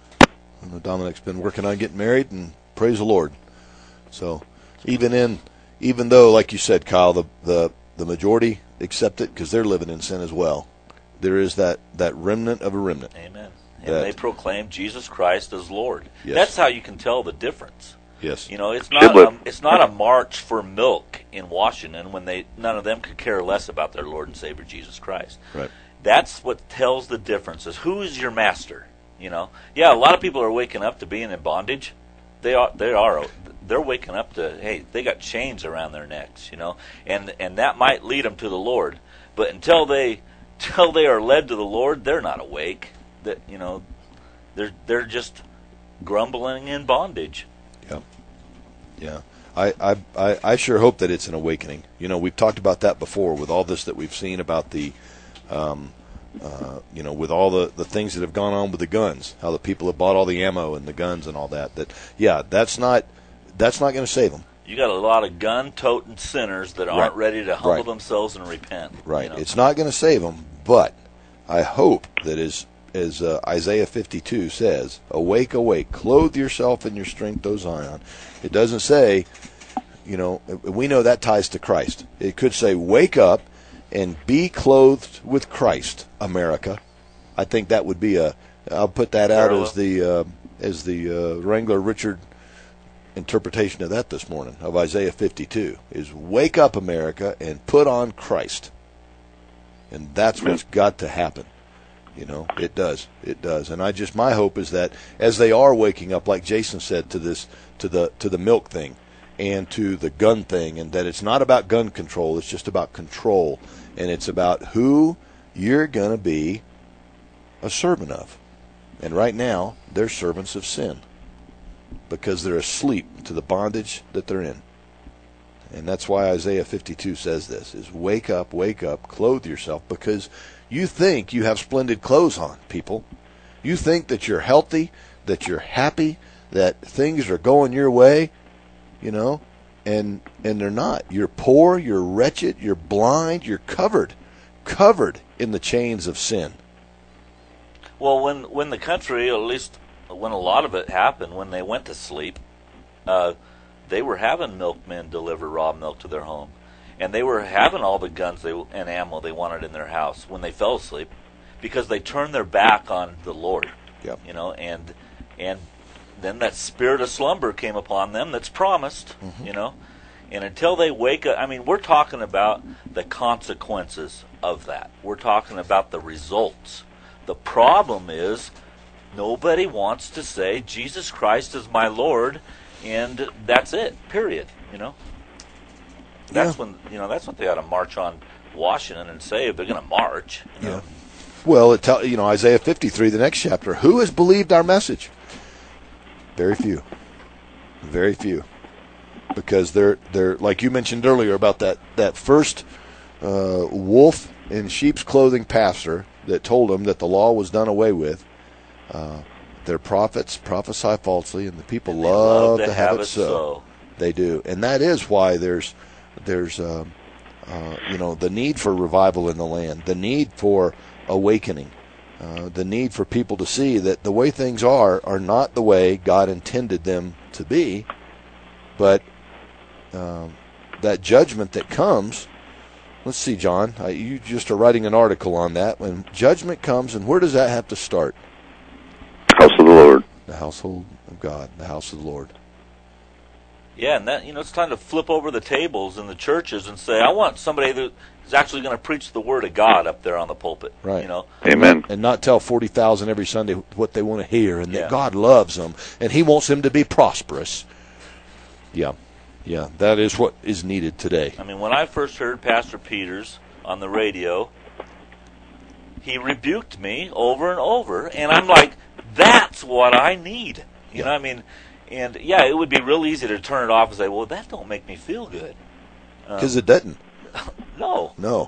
I know Dominic's been working on getting married, and praise the Lord. So, even in, even though, like you said, Kyle, the the, the majority accept it because they're living in sin as well, there is that, that remnant of a remnant. Amen. And That- they proclaim Jesus Christ as Lord. Yes. That's how you can tell the difference. Yes. You know, it's Should not live. a, it's not a march for milk in Washington when they none of them could care less about their Lord and Savior Jesus Christ. Right. That's what tells the difference. Is who is your master? You know, yeah, a lot of people are waking up to being in bondage. They are they are they're waking up to, hey, they got chains around their necks, you know, and and that might lead them to the Lord. But until they until they are led to the Lord, they're not awake. That you know, they're they're just grumbling in bondage. Yeah. Yeah. I, I, I, I sure hope that it's an awakening. You know, we've talked about that before with all this that we've seen about the, um, uh, you know, with all the, the things that have gone on with the guns, how the people have bought all the ammo and the guns and all that. That, yeah, that's not that's not going to save them. You got a lot of gun-toting sinners that aren't Right. ready to humble Right. themselves and repent. Right. You know? It's not going to save them, but I hope that as as uh, Isaiah fifty-two says, "Awake, awake, clothe yourself in your strength, O Zion." It doesn't say, you know, we know that ties to Christ. It could say, "Wake up and be clothed with Christ, America." I think that would be a. I'll put that out Parallel. as the uh, as the uh, Wrangler Richard interpretation of that this morning of Isaiah fifty-two is "Wake up, America, and put on Christ." And that's what's got to happen. You know, it does. It does. And I just, my hope is that as they are waking up, like Jason said, to this, to the, to the milk thing and to the gun thing, and that it's not about gun control, it's just about control. And it's about who you're going to be a servant of. And right now, they're servants of sin because they're asleep to the bondage that they're in. And that's why Isaiah fifty-two says this, is wake up, wake up, clothe yourself, because you think you have splendid clothes on, people. You think that you're healthy, that you're happy, that things are going your way, you know, and and they're not. You're poor, you're wretched, you're blind, you're covered, covered in the chains of sin. Well, when when the country, at least when a lot of it happened, when they went to sleep, uh, they were having milkmen deliver raw milk to their home, and they were having all the guns they, and ammo they wanted in their house when they fell asleep, because they turned their back on the Lord. Yep. You know, and and then that spirit of slumber came upon them that's promised. Mm-hmm. You know, and until they wake up, I mean, we're talking about the consequences of that. We're talking about the results. The problem is nobody wants to say Jesus Christ is my Lord, and that's it. Period. You know, that's yeah. when you know that's what they ought to march on Washington and say if they're going to march. You know? Yeah. Well, it tell you know Isaiah fifty-three, the next chapter. Who has believed our message? Very few. Very few. Because they're they're like you mentioned earlier about that that first uh, wolf in sheep's clothing pastor that told them that the law was done away with. Uh, their prophets prophesy falsely, and the people and love, love to, to have, have it, it so. so. They do, and that is why there's there's uh, uh, you know the need for revival in the land, the need for awakening, uh, the need for people to see that the way things are are not the way God intended them to be, but um, that judgment that comes. Let's see, John, uh, you just are writing an article on that. When judgment comes, and where does that have to start? House of the Lord. The household of God, the house of the Lord. Yeah, and that you know, it's time to flip over the tables in the churches and say, I want somebody that is actually going to preach the Word of God up there on the pulpit. Right. You know. Amen. And not tell forty thousand every Sunday what they want to hear, and yeah. that God loves them, and He wants them to be prosperous. Yeah. Yeah, that is what is needed today. I mean, when I first heard Pastor Peters on the radio, he rebuked me over and over, and I'm like, that's what I need. You yeah. know what I mean? And, yeah, it would be real easy to turn it off and say, well, that don't make me feel good. Because um, it doesn't. No. No.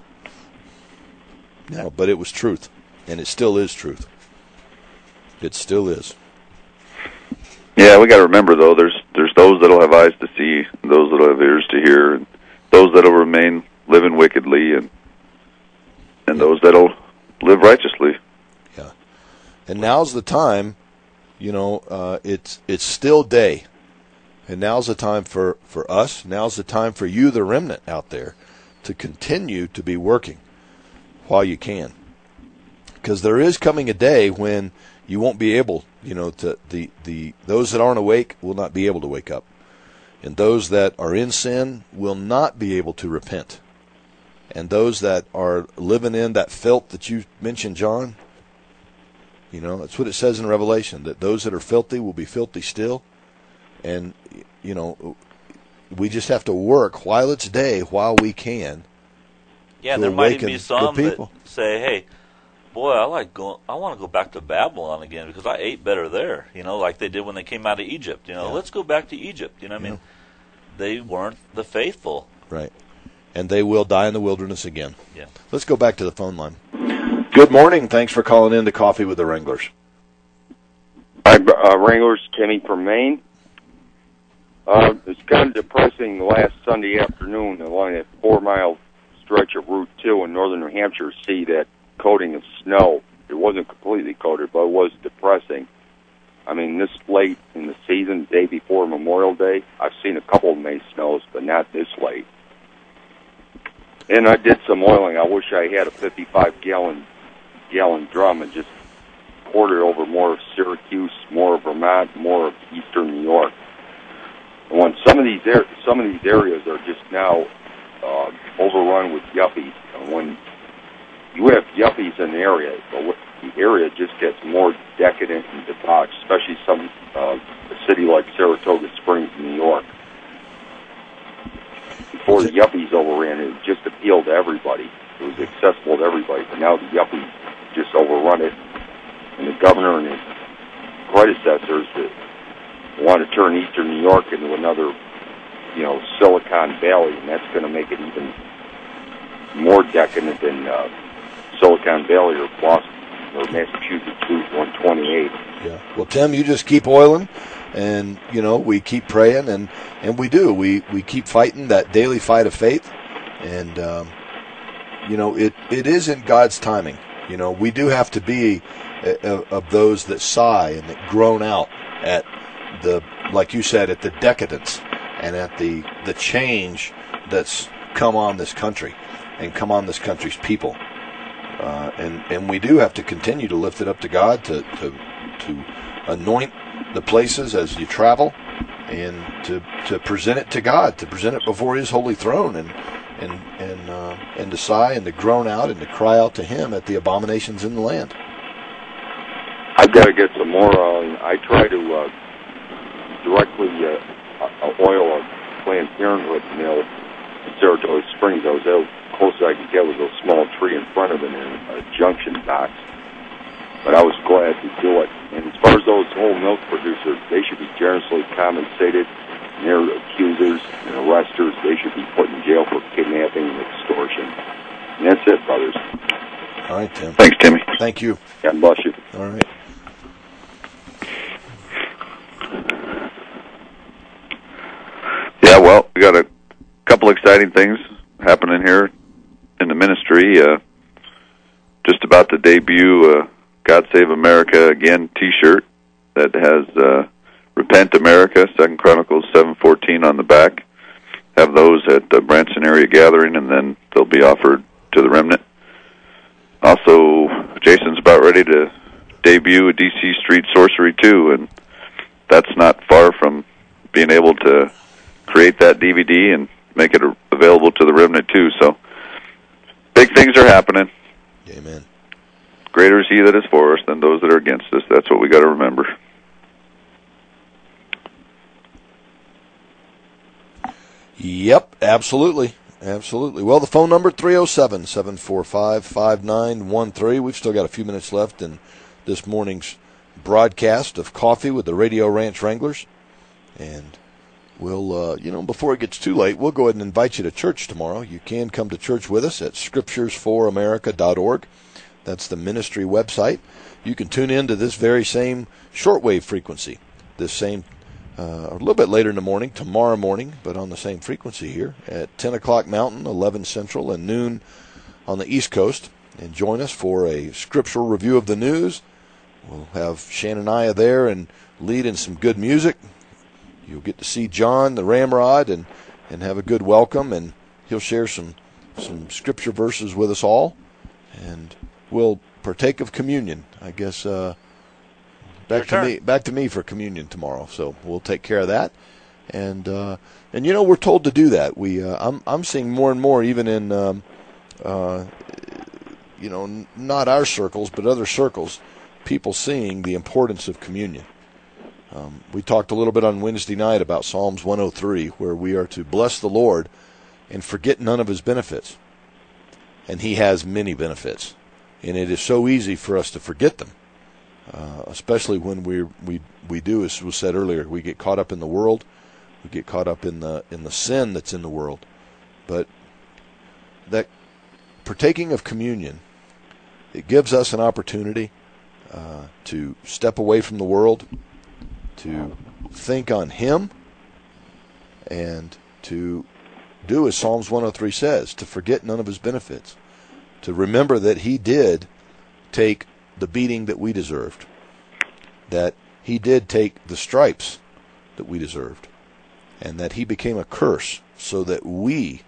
No, but it was truth, and it still is truth. It still is. Yeah, we got to remember though. There's there's those that'll have eyes to see, and those that'll have ears to hear, and those that'll remain living wickedly, and and those that'll live righteously. Yeah, and now's the time. You know, uh, it's it's still day, and now's the time for for us. Now's the time for you, the remnant out there, to continue to be working while you can, because there is coming a day when you won't be able. You know, to the, the those that aren't awake will not be able to wake up. And those that are in sin will not be able to repent. And those that are living in that filth that you mentioned, John, you know, that's what it says in Revelation, that those that are filthy will be filthy still. And, you know, we just have to work while it's day, while we can. Yeah, and there might even be some that say, hey, boy, I like going. I want to go back to Babylon again because I ate better there. You know, like they did when they came out of Egypt. You know, yeah. let's go back to Egypt. You know, what I mean, yeah. They weren't the faithful. Right, and they will die in the wilderness again. Yeah. Let's go back to the phone line. Good morning. Thanks for calling in to Coffee with the Wranglers. Hi, uh, Wranglers. Kenny from Maine. Uh, it's kind of depressing last Sunday afternoon along that four-mile stretch of Route two in northern New Hampshire. See that coating of snow. It wasn't completely coated, but it was depressing. I mean, this late in the season, day before Memorial Day, I've seen a couple of May snows, but not this late. And I did some oiling. I wish I had a fifty-five gallon gallon drum and just poured it over more of Syracuse, more of Vermont, more of eastern New York. And when some of these er- some of these areas are just now uh, overrun with yuppies, and when you have yuppies in the area, but the area just gets more decadent and debauched, especially some uh, a city like Saratoga Springs, New York. Before the yuppies overran it, it just appealed to everybody. It was accessible to everybody, but now the yuppies just overrun it. And the governor and his predecessors that want to turn eastern New York into another, you know, Silicon Valley, and that's going to make it even more decadent than uh, Silicon Valley or Boston or Massachusetts Route one twenty-eight. Yeah. Well, Tim, you just keep oiling, and you know we keep praying, and, and we do. We we keep fighting that daily fight of faith, and um, you know it it is in God's timing. You know we do have to be of, of those that sigh and that groan out at the, like you said, at the decadence and at the, the change that's come on this country and come on this country's people. Uh, and, and we do have to continue to lift it up to God, to, to, to anoint the places as you travel, and to, to present it to God, to present it before His holy throne, and and and uh, and to sigh and to groan out and to cry out to Him at the abominations in the land. I've got to get some more on. I try to uh, directly uh, oil a Planned Parenthood mill in Saratoga Springs. I was as close as I could get with a small tree in front of it in a junction box. But I was glad to do it. And as far as those whole milk producers, they should be generously compensated. And their accusers and arresters, they should be put in jail for kidnapping and extortion. And that's it, brothers. All right, Tim. Thanks, Timmy. Thank you. God bless you. All right. Yeah, well, we got a couple exciting things happening here in the ministry. Uh, just about to debut uh, God Save America Again T-shirt that has uh, Repent America, Second Chronicles seven fourteen on the back. Have those at the Branson area gathering, and then they'll be offered to the remnant. Also, Jason's about ready to debut a D C Street Sorcery too, and that's not far from being able to create that D V D and make it available to the remnant too. So, big things are happening. Amen. Greater is He that is for us than those that are against us. That's what we got to remember. Yep, absolutely. Absolutely. Well, the phone number, three oh seven, seven four five, five nine one three. We've still got a few minutes left in this morning's broadcast of Coffee with the Radio Ranch Wranglers. And we'll, uh, you know, before it gets too late, we'll go ahead and invite you to church tomorrow. You can come to church with us at scriptures for america dot org. That's the ministry website. You can tune in to this very same shortwave frequency, this same Uh, a little bit later in the morning, tomorrow morning, but on the same frequency here at ten o'clock Mountain, eleven Central, and noon on the East Coast. And join us for a scriptural review of the news. We'll have Shannaniah there and lead in some good music. You'll get to see John, the Ramrod, and, and have a good welcome, and he'll share some, some scripture verses with us all. And we'll partake of communion, I guess. Uh, Back to me, back to me for communion tomorrow. So we'll take care of that, and uh, and you know we're told to do that. We uh, I'm I'm seeing more and more, even in um, uh, you know n- not our circles but other circles, people seeing the importance of communion. Um, we talked a little bit on Wednesday night about Psalms one oh three, where we are to bless the Lord and forget none of His benefits, and He has many benefits, and it is so easy for us to forget them. Uh, especially when we we we do, as was said earlier, we get caught up in the world, we get caught up in the in the sin that's in the world. But that partaking of communion, it gives us an opportunity uh, to step away from the world, to think on Him, and to do as Psalms one oh three says, to forget none of His benefits, to remember that He did take the beating that we deserved, that He did take the stripes that we deserved, and that He became a curse so that we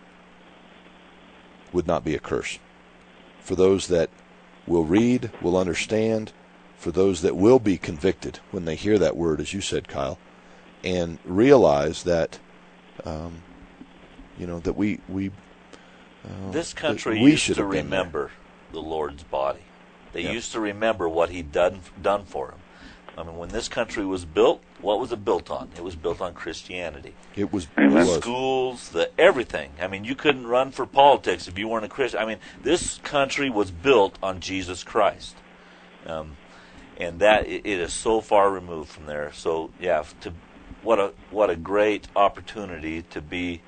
would not be a curse. For those that will read, will understand, for those that will be convicted when they hear that word, as you said, Kyle, and realize that, um, you know, that we we uh, this country we used to remember the Lord's body. They yep. used to remember what He'd done done for them. I mean, when this country was built, what was it built on? It was built on Christianity. It was the schools, the everything. I mean, you couldn't run for politics if you weren't a Christian. I mean, this country was built on Jesus Christ, um, and that it, it is so far removed from there. So, yeah, to what a what a great opportunity to be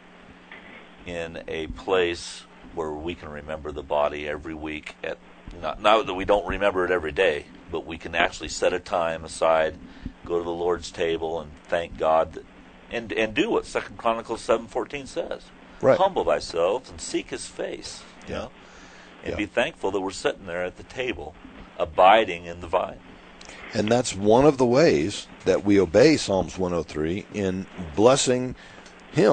in a place where we can remember the body every week at. Not, not that we don't remember it every day, but we can actually set a time aside, go to the Lord's table, and thank God, that, and and do what Second Chronicles seven fourteen says. Right. Humble thyself and seek His face, you yeah. know, and yeah. be thankful that we're sitting there at the table abiding in the vine. And that's one of the ways that we obey Psalms one oh three in blessing Him,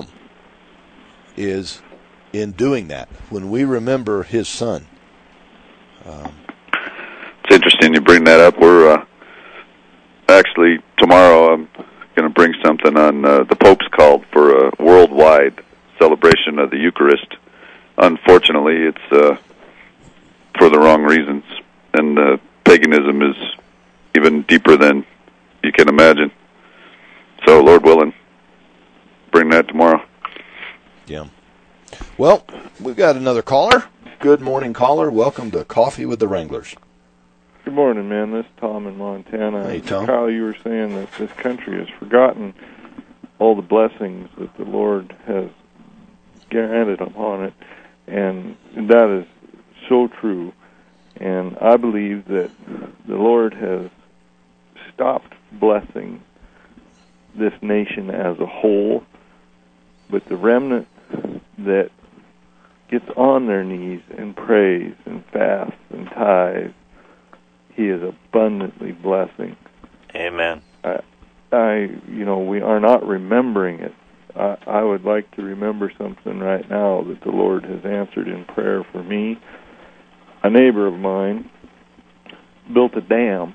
is in doing that. When we remember His Son. Um, it's interesting you bring that up. We're uh, actually, tomorrow I'm going to bring something on uh, the Pope's called for a worldwide celebration of the Eucharist. Unfortunately, it's uh, for the wrong reasons. And uh, paganism is even deeper than you can imagine. So, Lord willing, bring that tomorrow. Yeah. Well, we've got another caller. Good morning, caller. Welcome to Coffee with the Wranglers. Good morning, man. This is Tom in Montana. Hey, Tom. Kyle, you were saying that this country has forgotten all the blessings that the Lord has granted upon it, and that is so true. And I believe that the Lord has stopped blessing this nation as a whole, but the remnant that gets on their knees and prays and fasts and tithes, He is abundantly blessing. Amen. I, I, you know, we are not remembering it. I, I would like to remember something right now that the Lord has answered in prayer for me. A neighbor of mine built a dam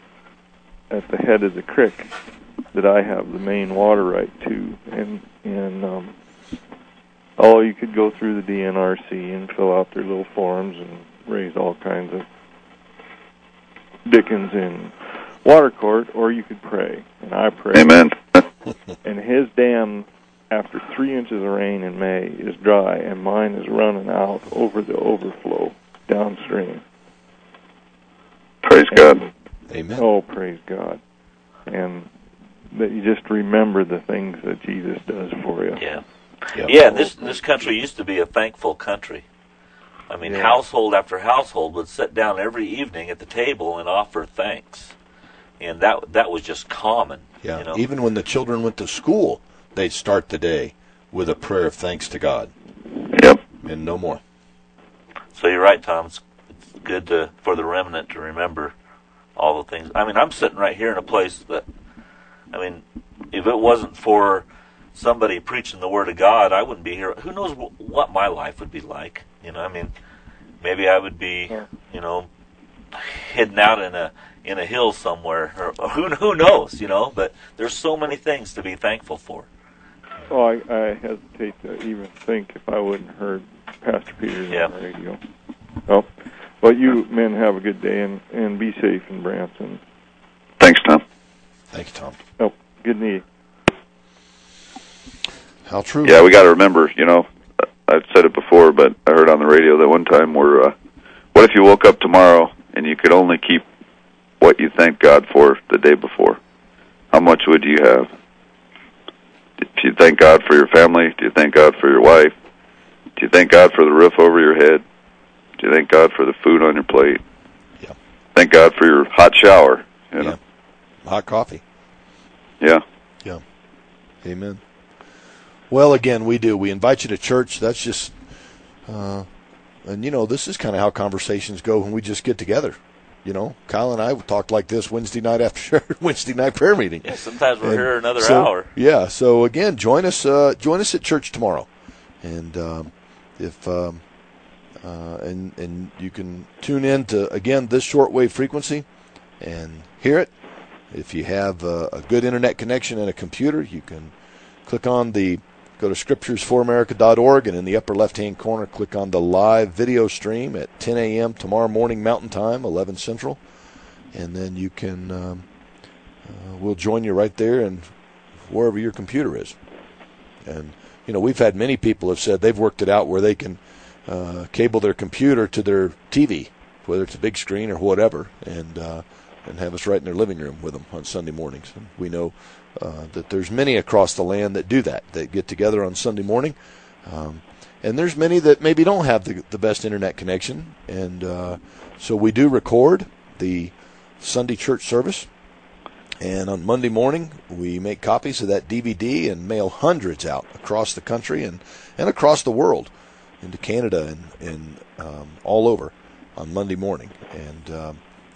at the head of the creek that I have the main water right to, and and um, oh, you could go through the D N R C and fill out their little forms and raise all kinds of dickens in water court, or you could pray, and I pray. Amen. And his dam, after three inches of rain in May, is dry, and mine is running out over the overflow downstream. Praise and, God. Amen. Oh, praise God. And that you just remember the things that Jesus does for you. Yeah. Yep. Yeah, this this country used to be a thankful country. I mean, Yeah. household after household would sit down every evening at the table and offer thanks. And that that was just common. Yeah. You know? Even when the children went to school, they'd start the day with a prayer of thanks to God. Yep. And no more. So you're right, Tom. It's, it's good to, for the remnant to remember all the things. I mean, I'm sitting right here in a place that, I mean, if it wasn't for somebody preaching the Word of God, I wouldn't be here. Who knows w- what my life would be like? You know, I mean, maybe I would be, you know, hidden out in a in a hill somewhere, or, or who who knows? You know, but there's so many things to be thankful for. Oh, I, I hesitate to even think if I wouldn't have heard Pastor Peters Yeah. on the radio. Oh, well, you men have a good day, and, and be safe in Branson. Thanks, Tom. Thank you, Tom. Oh, good knee. How true. Yeah, we got to remember, you know, I've said it before, but I heard on the radio that one time where, uh, what if you woke up tomorrow and you could only keep what you thanked God for the day before? How much would you have? Do you thank God for your family? Do you thank God for your wife? Do you thank God for the roof over your head? Do you thank God for the food on your plate? Yeah. Thank God for your hot shower, you know? Yeah. Hot coffee. Yeah. Yeah. Amen. Well, again, we do. We invite you to church. That's just, uh, and, you know, this is kind of how conversations go when we just get together. You know, Kyle and I talked like this Wednesday night after Wednesday night prayer meeting. Yeah, sometimes we're And here another so, hour. Yeah. So again, join us. Uh, join us at church tomorrow, and um, if um, uh, and and you can tune in to again this shortwave frequency and hear it. If you have a, a good internet connection and a computer, you can click on the go to scriptures for america dot org, and in the upper left-hand corner, click on the live video stream at ten a.m. tomorrow morning Mountain Time, eleven Central, and then you can, um, uh, we'll join you right there and wherever your computer is. And, you know, we've had many people have said they've worked it out where they can uh, cable their computer to their T V, whether it's a big screen or whatever, and uh, and have us right in their living room with them on Sunday mornings. And we know Uh, that there's many across the land that do that, that get together on Sunday morning. Um, and there's many that maybe don't have the, the best internet connection. And uh, so we do record the Sunday church service. And on Monday morning, we make copies of that D V D and mail hundreds out across the country and, and across the world into Canada and, and um, all over on Monday morning. And um,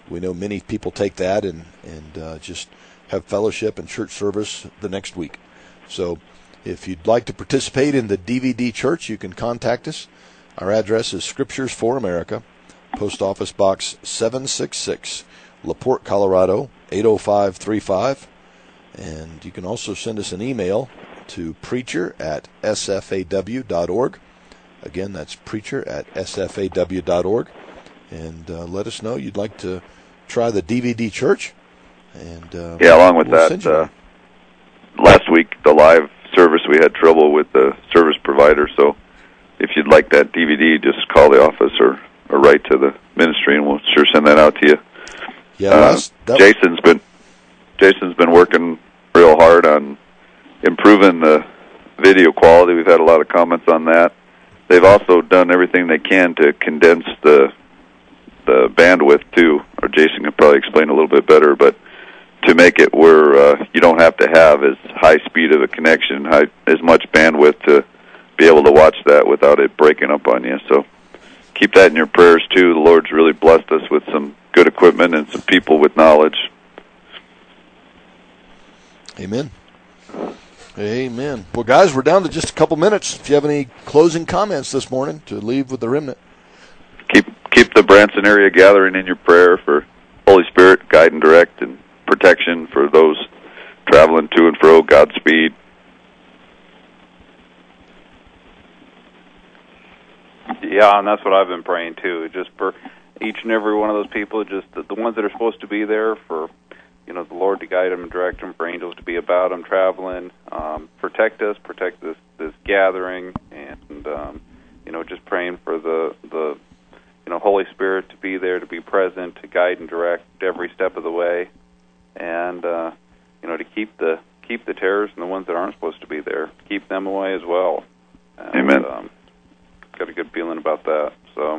we know many people take that and, and uh, just have fellowship and church service the next week. So if you'd like to participate in the D V D church, you can contact us. Our address is Scriptures for America, Post Office Box seven six six, LaPorte, Colorado, eight oh five three five. And you can also send us an email to preacher at s f a w dot org. Again, that's preacher at s f a w dot org. And uh, let us know you'd like to try the D V D church. And uh, yeah, along with we'll that, uh, last week, the live service, we had trouble with the service provider. So if you'd like that D V D, just call the office or, or write to the ministry, and we'll sure send that out to you. Yeah, uh, last, that Jason's been Jason's been working real hard on improving the video quality. We've had a lot of comments on that. They've also done everything they can to condense the the bandwidth too, or Jason can probably explain a little bit better, but to make it where uh, you don't have to have as high speed of a connection, high, as much bandwidth to be able to watch that without it breaking up on you. So keep that in your prayers too. The Lord's really blessed us with some good equipment and some people with knowledge. Amen. Amen. Well, guys, we're down to just a couple minutes. If you have any closing comments this morning to leave with the remnant. Keep keep the Branson area gathering in your prayer for Holy Spirit, guide and direct, and protection for those traveling to and fro. Godspeed. Yeah, and that's what I've been praying too. Just for each and every one of those people, just the, the ones that are supposed to be there, for you know the Lord to guide them and direct them, for angels to be about them traveling. Um, protect us, protect this this gathering, and um, you know just praying for the the you know Holy Spirit to be there, to be present, to guide and direct every step of the way, and uh, you know to keep the keep the terrorists and the ones that aren't supposed to be there, keep them away as well. And, Amen. Um, got a good feeling about that. So,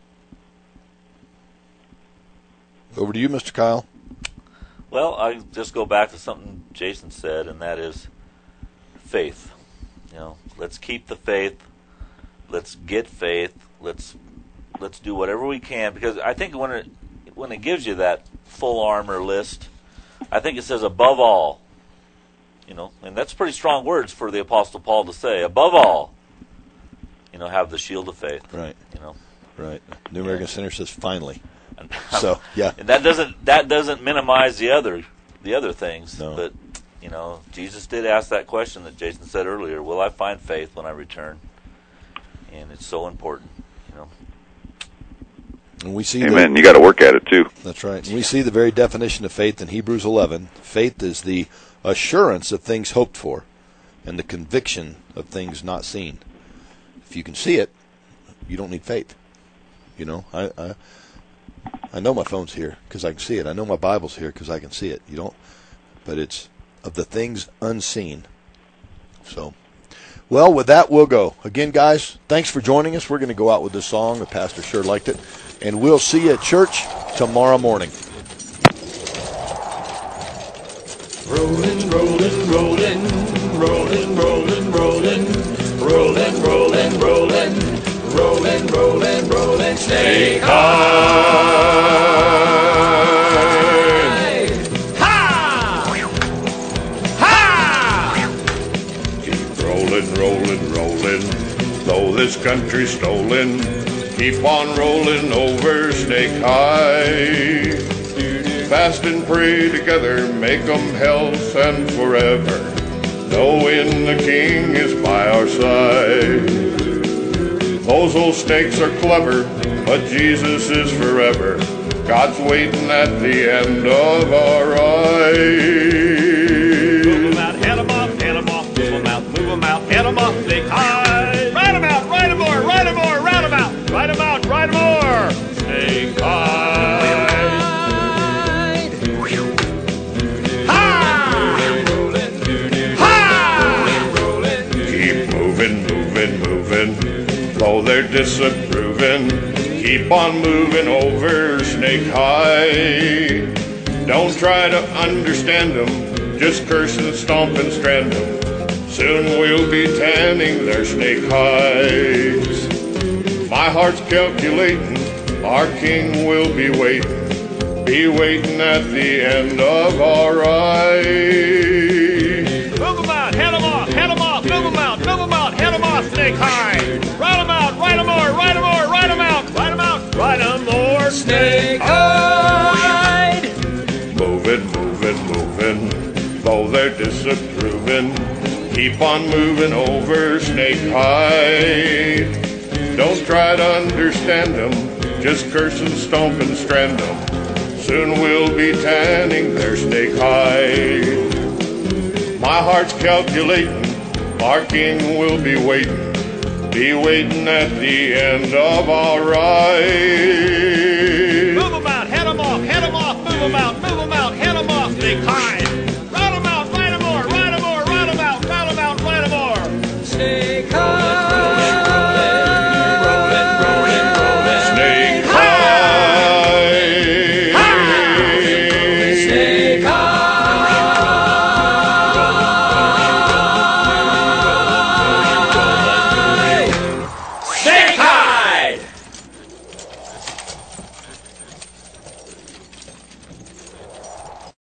over to you, Mister Kyle. Well, I just go back to something Jason said, and that is faith. You know, let's keep the faith. Let's get faith. Let's let's do whatever we can, because I think when it when it gives you that full armor list, I think it says above all. You know, and that's pretty strong words for the Apostle Paul to say. Above all, you know, have the shield of faith. Right. You know. Right. New American yeah. Center says finally. And, so yeah, and that doesn't that doesn't minimize the other the other things. No. But you know, Jesus did ask that question that Jason said earlier: will I find faith when I return? And it's so important, you know. And we see Amen. The, you got to work at it too. That's right. And we see the very definition of faith in Hebrews eleven. Faith is the assurance of things hoped for, and the conviction of things not seen. If you can see it, you don't need faith. You know, I I, I know my phone's here because I can see it. I know my Bible's here because I can see it. You don't, but it's of the things unseen. So, well, with that, we'll go. Again, guys, thanks for joining us. We're going to go out with this song. The pastor sure liked it. And we'll see you at church tomorrow morning. Rolling, rolling, rolling, rolling, rolling, rolling, rolling, rolling, rolling, rolling, rolling, rolling, snake high. Ha! Ha! Keep rolling, rolling, rolling, though this country's stolen. Keep on rolling over Snake High. Fast and pray together, make 'em health and forever, knowing the King is by our side. Those old snakes are clever, but Jesus is forever. God's waiting at the end of our ride. Move 'em out, head 'em off, head 'em off, move 'em out, move 'em out, head 'em off, Snake High. Ride 'em out, ride 'em more, ride 'em more, round 'em out, ride 'em out, ride 'em more, Snake High. Though they're disapproving, keep on moving over Snake High. Don't try to understand them, just curse and stomp and strand them. Soon we'll be tanning their snake hides. My heart's calculating, our King will be waiting. be waiting at the end of our ride. Move them out, head them off, head them off, move them out, move them out, head them off, snake high. Ride them out, ride them more, ride them more, ride them out, ride them out, ride them more, snake high. Moving, moving, moving, though they're disapproving, keep on moving over Snake High. Don't try to understand them, just curse and stomp and strand them. Soon we'll be tanning their Snake High. My heart's calculating, our king will be waiting, be waiting at the end of our ride.